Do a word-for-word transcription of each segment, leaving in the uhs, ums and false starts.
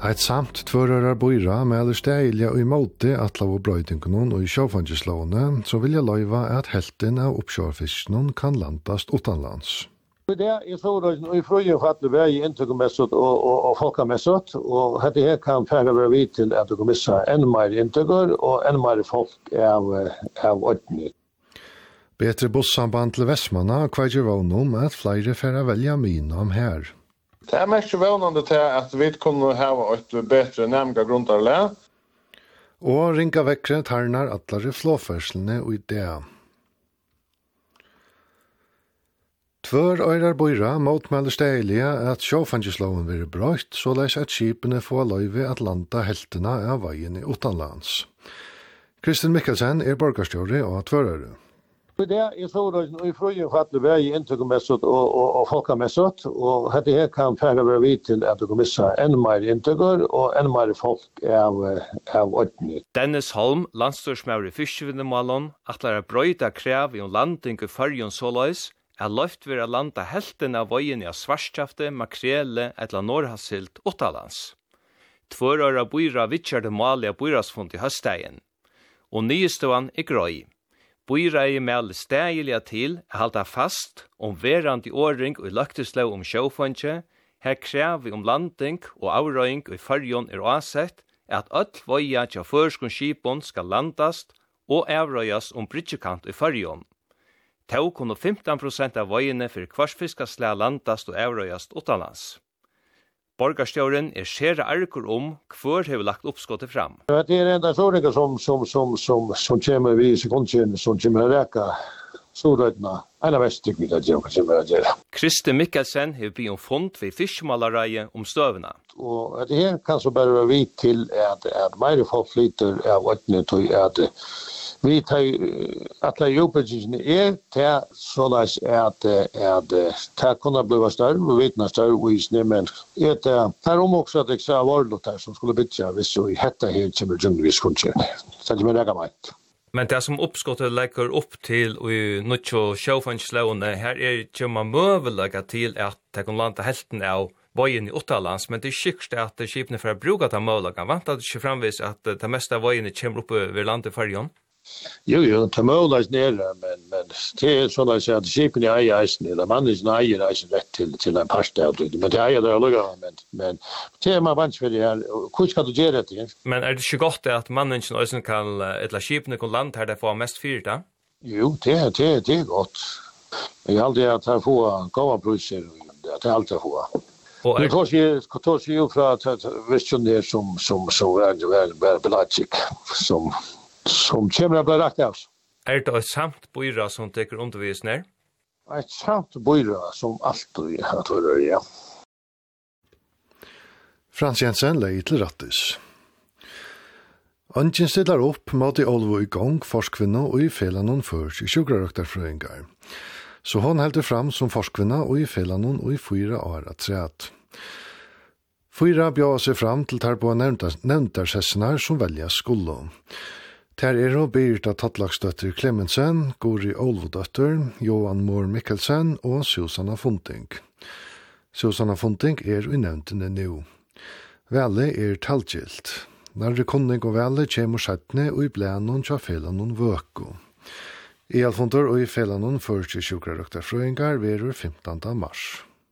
Et samt tvørørar boira melder steilige og imot at lov og brøydingen og i sjåfangeslåene så vil jeg løyva at helten av oppsjårfiskene kan landast utenlands. Det er så i frøyen fattelig vei inntrykkomessigt og, og, og folkamessigt, og dette her kan fære være vidt til at du kan missa enda mer inntrykker og enda mer folk av, av ordentlig. Betre bussamband til Vestmanna kvager vån om at flere færre velja minam her. Det er mest vånande til at vi kunne ha et bedre nærmere grunnarle. Og ringa vekkre tarnar atlare flåførslene og idea. Tvør øyrar boira motmelder steilige at sjåfangesloven vil brøyt, så leis at skipene får løyve at landa heltene av veien i utenlands. Kristin Mikkelsen er borgarstjóri og tvørare. Det er så i frøyen fattelig vei inntrykkomessigt og, og, og folkamessigt, og dette her kan fære være vidt til at du kan missa enda mer inntrykker og enda mer folk av, av ordentlig. Dennis Holm, landstørsmaur i Fiskevindemålen, atler å brøyta krev i en landing i Førjun såleis, er løft ved å landa helten av veien av svarskjafte, makrele eller norrhassilt uttalands. Tvørøra boira vitsjerde mål av boirasfond i høstdagen, og nyeståan er grøy. Boira er med stegeliga til å halda fast om verand i åring og løktesløv om sjåfondje, her krev vi om landing og avrøying i Førjun er avsett at all voia til førskun skipon skal landast og avrøyas om bridgekant i Førjun. Tau kunne femten prosent av voiene for kvarsfiskasle landast og avrøyast utenlands. Borgarstjóren er skjere arkur om hvor har lagt oppskottet fram. Det er enda sånne som, som, som, som, som kommer vi i sekundtjen, som kommer å reka sårøytene. En av mest tykker vi det kommer å gjøre. Kristin Mikkelsen har blitt om fond ved fiskemalareie om støvene. Og det her kan så bare være vidt til at, at mer folk flyter av åttende til at vi tar at det jobbetingen er til såleis at at det kunne bli større, vi vet noe større visning, men det er om også at det ikke er vårdlåt her som skulle bytte hvis vi hette her kommer junglevis kunskjøn. Så det er ikke meg. Men det som oppskottet legger opp til i nødvendig sjåfangslåene, her er ikke man møvelegger til at det kan lande helten av veien i utenlands, men det er sikkert at skipene for å bruke det møvelegger. Vant at det ikke fremvis at det meste av veiene kommer opp ved landet i Førjun? Jo, jo, det er målet nere, men, men det er sånn at skipen i eier eisen, eller mannen eier eisen rett til, til en parst av det, men det eier det å men, men det er man vant for det her, hvordan skal du gjøre det? Men er det ikke godt at mannen eisen kan, eller skipene kan lande her, det får mest fyrt da? Jo, det, det, det er godt. Jeg har aldri at jeg får gode priser, det er alltid å få. Men tar seg jo fra visjoner som, som, som er, er, er belatsik, som som kommer å bli rakt av. Er det et samt boira som teker undervisning? Et samt boira som alltid har vært, ja. Frans Jensen lei til rattis. Ankin stiller opp mot i Olvo i gang forskvinna og i felanon først i sjukrarøktarfrøyngar. Så hon heldur fram som forskvinna og i felanon og i fyra år at treat. Fyra bjør seg fram til tar på nevntarsessenar som velja skollo. Ter er og Birta Tattlagsdøtter Klemensen, Gori Olvodøtter, Johan Mohr Mikkelsen og Susanna Fonting. Susanna Fonting er unevntende nå. Velle er talgilt. Når rekonning og velle kommer settene og i blænen til felanon vøko. I alfontor og i felanon først i sjukrarøktarfrøyngar verur femtende mars.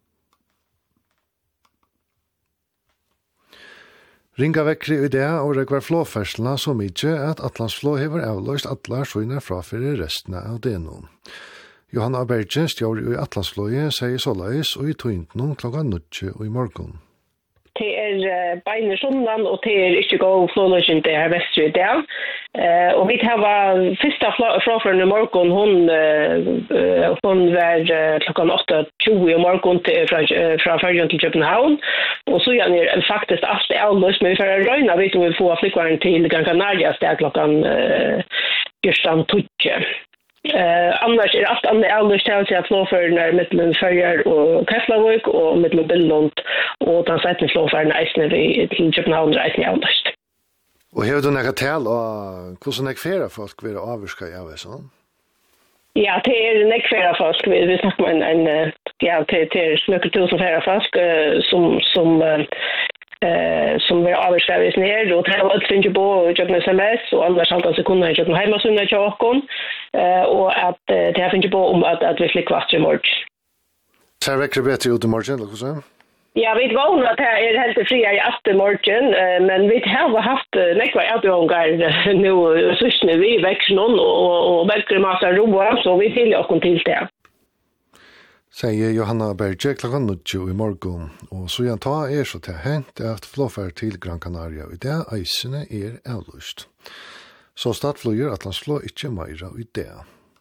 Ringa vekkri i det og rekvar flåferslene så mykje at Atlantsflå hever avløst atlar svøyner frafyrir restene av denon. Johanna Berge, stjåri i Atlantsflåje, sier såleis og i tøyntene klokka nødje og i morgen. Det er beine sundan og det er ikke god flåløsning det her vestri i dag. Uh, og vi har første flåføren i morgen, hun, uh, hun var uh, klokka åtta tjue i morgen til, fra, uh, fra Førjun til København. Og så er det faktisk alt er avløst, men vi får røyna vidt om vi får flikkvaren til Gran Canaria sted klokka Gjørstan Tutje. Uh, annars er alt annet avløst til at flåføren er mellom Førjar og Keflavik og mellom Billund og den settende flåføren er eisende til København er eisende avløst. Og har du nægget til og hvordan er flere folk vil avvirke av det sånn? Ja, det er nekk flere folk. Vi, vi snakker med en, en ja, det, det er nøkker tusen flere folk uh, som, som uh, eh som var avskrivits ner och det var ett finge på jag med sms och andra salta sekunder jag med hemma sunna chokon eh och att det har finge på om att att vi fick kvart i morgon. Så räcker det bättre ut i morgon eller så? Ja, vi var att det är helt fria i efter morgon men vi har haft nekva avgångar nu sist nu vi växer någon och och verkar massa roa så vi till och till det. Säger Johanna Berge klockan nio i morgon. Och så jag tar er så till hänt att flåfär till Gran Canaria i det eisene er avlust. Så startflyger at han slår ikke meira i det.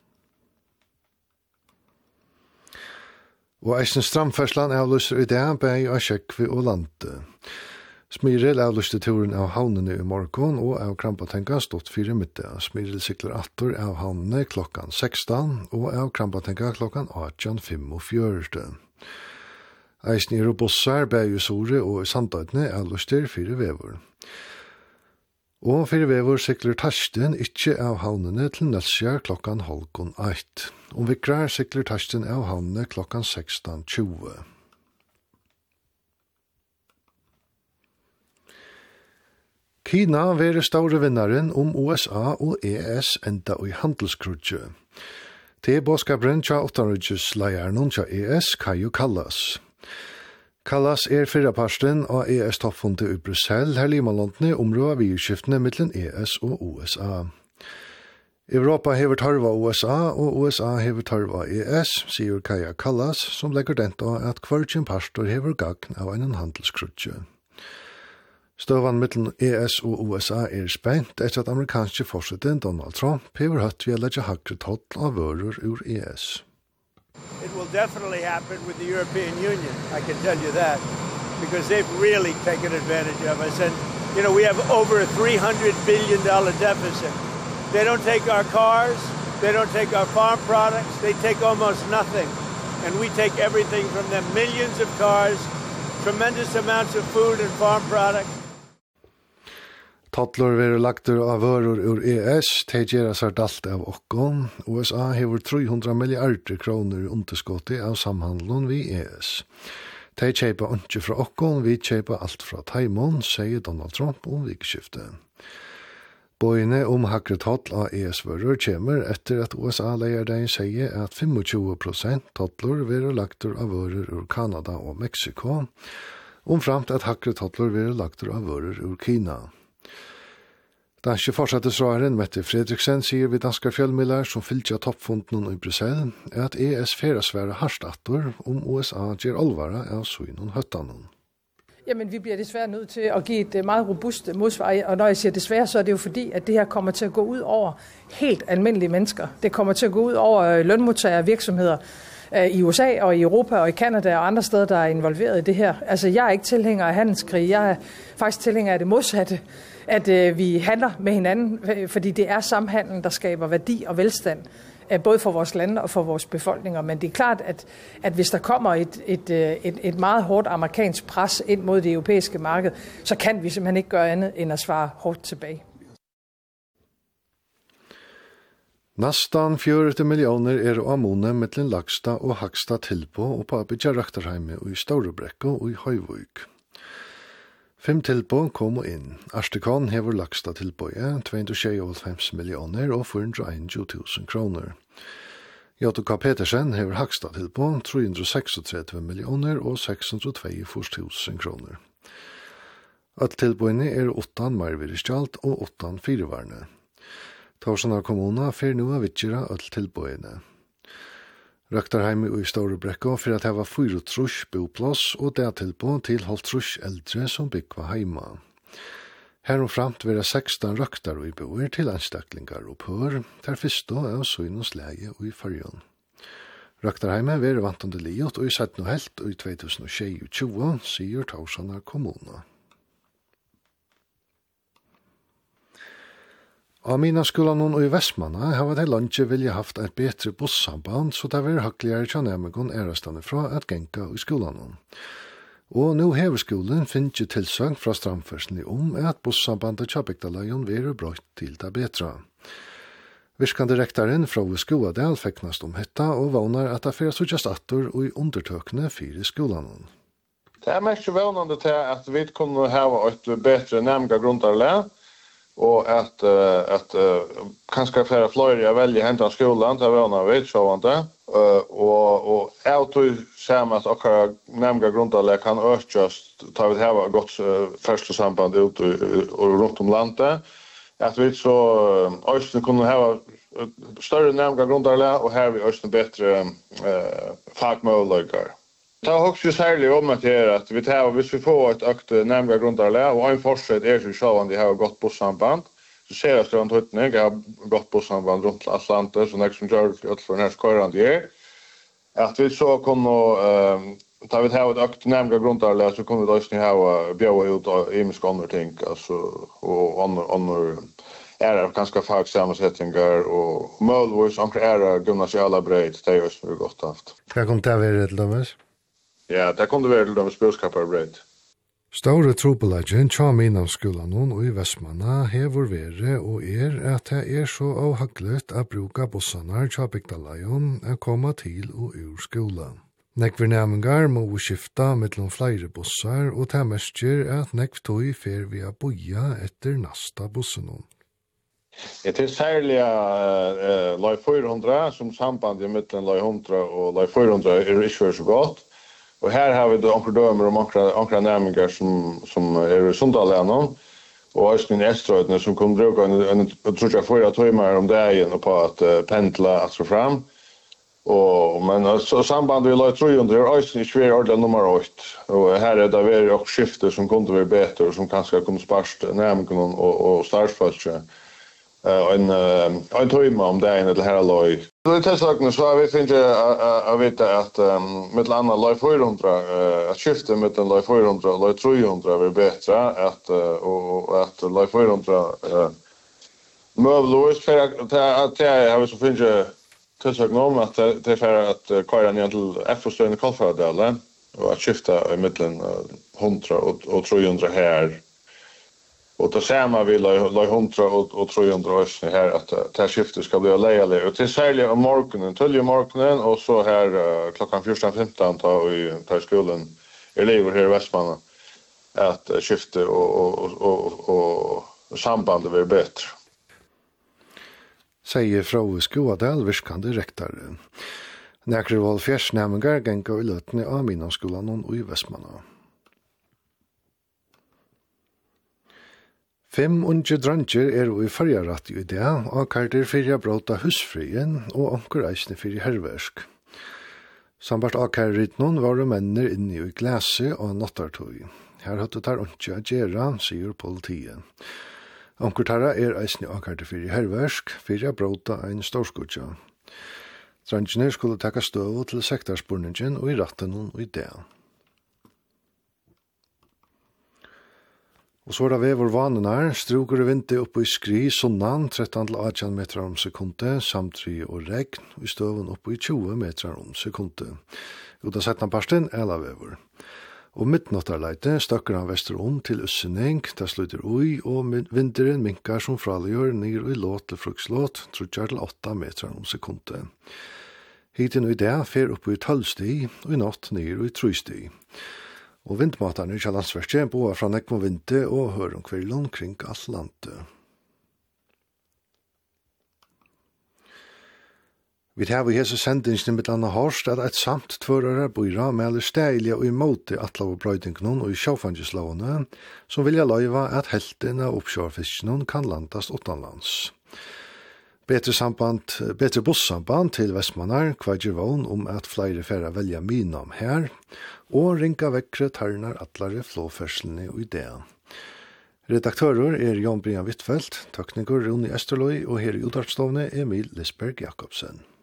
Og eisen stramførslan avluster i det bei av Kjekvi og Lante. Smyril avluste turen av havnene i morgon og av Krampatenka stått fire middag. Smyril sikler attor av havnene klokkan sekstan og av Krampatenka klokkan atten femogfjørsel. Eisen er og bossar, Bæjusore og Sandøydene avluster fire vever. Og fire vever sikler Tarsten ikke av havnene til Nelsjar klokkan halvgon eit. Om vikrar sikler Tarsten av havnene klokkan sekstan tjue. Kina være store vinnaren om U S A og E S enda i handelskrutje. Det båskaperen tja åttanrydgesleieren tja E S Kajo Kallas. Kallas er fyrraparsten av E S-toppfundet i Brussel, her limalantene områder virskiftene mellom E S og U S A. Europa hever tarva U S A, og U S A hever tarva E S, sier Kaja Kallas, som legger dent av at kvartjen pastor hever gagn av en handelskrutje. Støvan mellom E S og U S A er spent etter at amerikanske forsetten Donald Trump hever hatt vi legge hakre toll av vører ur E S. It will definitely happen with the European Union, I can tell you that, because they've really taken advantage of us. And, you know, we have over a three hundred billion dollars deficit. They don't take our cars, they don't take our farm products, they take almost nothing. And we take everything from them, millions of cars, tremendous amounts of food and farm products. Tottler være lagter av vører ur E S, te gjerra seg dalt av okkon. U S A hever tre hundre milliarder kroner i underskottet av samhandlen vi E S. Te kjeipa ikke fra okkon, vi kjeipa alt fra Taimon, sier Donald Trump om vikskiftet. Bøyene om hakre toll av E S-vører kommer etter at U S A-leierdegn sier at tjue prosent tottler være lagter av vører ur Kanada og Mexico, omframt at hakre tottler være lagter av vører ur Kina. Danske fortsattesraren Mette Fredriksen sier vi danske fjellmillar som fylltja toppfunden i Brussel er at E S feras være harstattor om U S A gjør alvara av synen høttanen. Jamen, vi bliver desværre nødt til at give et meget robust modsvar, og når jeg siger desværre, så er det jo fordi, at det her kommer til at gå ud over helt almindelige mennesker. Det kommer til at gå ud over lønmodtagere, virksomheder i U S A og i Europa og i Canada og andre steder, der er involveret i det her. Altså, jeg er ikke tilhænger af handelskrig, jeg er faktisk tilhænger af det modsatte, at øh, vi handler med hinanden, fordi det er samhandlen, der skaber værdi og velstand, øh, både for vores lande og for vores befolkninger. Men det er klart, at, at hvis der kommer et, et, et, et meget hårdt amerikansk pres ind mod det europæiske marked, så kan vi simpelthen ikke gøre andet end at svare hårdt tilbage. Nastan fjørete millioner er å ammone mellom Lagsta og Hagsta tilbå og på Abidja Røkterheime og i Storebrekko og i Høyvøyk. Fem tilbå kom inn. Arstekon hever Lagsta tilbåje to hundre tjueåtte millioner og fire hundre tjueen tusen kroner. J K Petersen hever Hagsta tilbå tre hundre trettiseks millioner og seks hundre tjueto tusen kroner. At tilbåene er åttan marviristjalt og åttan firevarne. Torsana kommuna fer nu av vitjera öll tilbøyene. Røkterheime og i Storebrekko for at heva fyra trus boplass og det tilbå til halv trus eldre som byggva heima. Her og framt vera sekstan røktar og i boer til anstaklingar og pør, der fyrstå av søgnens leie og i fyrjon. Røkterheime vera vantande liot og i sett no helt og i to tusen tjue, sier Torsana kommuna. Av mina skolan og i Vestmanna har det landet vilja haft et betre bussamband, så det var hakkligere til nærmegen ærestande fra at genka i skolan. Og nå hever skolen finnes tilsøgn fra stramførsene om at bussambandet til Bygdalajon vil brøtt til det betre. Virkande rektaren fra Skoadal feknast om hetta og vånar at det fyrir suttjast attor og i undertøkene fire skolan. Det är mest förvånande till att vi kunde ha ett bättre nämnga grundarlä och att uh, att uh, kanske flera fler välja hämta skolan till våna vet så inte uh, och och auto samma att och nämnga grundarlä kan östjust ta vi ha gott uh, första samband ut och, och runt om landet att vi så uh, östen kunde ha större nämnga grundarlä och här vi östen bättre uh, fagmöjligheter. Det har också särskilt om att det att vi tar hvis vi får ett ökt nämnga grundarlä och en fortsätt är så så att de har gått bussamband så ser jag strand hutning har gått bussamband runt Atlanten så nästa som gör att för nästa körande är att vi så kommer eh tar vi tar ett ökt nämnga grundarlä så kommer vi då snä ha bjöa ut i miskonner tänk alltså och andra andra är det ganska fagsammansättningar och möjligtvis ankra är gymnasiala bredd det är ju så gott haft. Vad kom det vara till dömes? Ja, det kunde være til de spilskapar breit. Store trobelagen tja minnavskolan og i Vestmanna hever vere og er at det er så avhaglet at bruka bussanar tja bygdalajon er komma til og ur skolan. Nekver næmingar må vi skifta mellom flere bussar og det mestjer at nekv tog fer vi a boja etter nasta bussenon. Ja, det er særlig uh, Lai fire hundre som samband i mittlen Lai hundre og Lai fire hundre er ikke så godt. Och här har vi då ankra dömer och ankra ankra nämningar som som är Sundalena och Östern Eströdne som kommer bruka en en tror jag förra timmar om dagen på att uh, pendla alltså fram. Och men så samband vi låt tre hundra är Östern svär ordla nummer åtta och här är det väl också skifte som kunde vara bättre och som kanske kommer sparst nämningarna och och startfölse. Uh, en uh, en timme om dagen eller här loj. Så det är sagt så vi finns jag vet att um, med andra Lai fire hundre uh, att skifta med en Lai fire hundre och Lai tre hundre är bättre att uh, och att Lai fire hundre uh, möjligtvis för att att jag har så finns jag till sagt om att det är för att köra ner till F-stöden i Kalfadalen och att skifta i mitten hundra och, och tre hundre här. Och då ser man vill la hundra och tre hundra år här att det här skiftet ska bli lejligt. Och till särskilt om morgonen, töljer morgonen och så här uh, klockan fjorton femton tar vi tar skolan elever här i Västmanna att uh, skiftet och, och, och, och, och sambandet blir bättre. Säger Frau Skoadal, virkande rektare. Nekre val fjersnæmingar genga i løtene av Minnavskolan og i Vestmanna. Fem unge dranger er og i fargaratt i det, og karter fyrir bråta husfrien og anker eisne fyrir herversk. Sambart akkarritnon var menner inne i glase og nattartøy. Her høtte tar unge a gjerra, sier politiet. Anker tarra er eisne akkarter fyrir herversk, fyrir bråta ein storskutja. Drangene skulle taka støv til sektarspurningen og i ratten og i det. Og så er det ved vanen her, struker vinter oppe i skri, sonnan, tretton til arton meter om sekundet, samt tre og regn, og i støven oppe i tjue meter om sekundet. Uta setna parsten er lavever. Og midtnottarleite støkker han vesterom til Usseneng, der slutter ui, og vinteren minkar som fraliggjør nir i låt til frukslåt, trutjar til åtta meter om sekundet. Hiten og i det fer oppe i tolv sti, og i natt nir i tre sti. Og vindmaterne i Kjallandsverket boer fra nekmo vinte og hører om kvelden kring alt landet. Vi tar i hese sendingen med Anna Horst at et samt tvørere bøyra melder steilige og imot at lov brøydingen og i sjåfangeslovene som vilja løyva at helten av oppkjørfiskene kan landas utenlands. Betre samband, betre bussamband til Vestmannar kvager vogn om at flere færre velja minam her, og ringa vekkre tarnar atlare flåferslene og ideen. Redaktører er Jan Brian Wittfeldt, tekniker Rune Esterløy og her i Udarpstovne Emil Lisberg Jakobsen.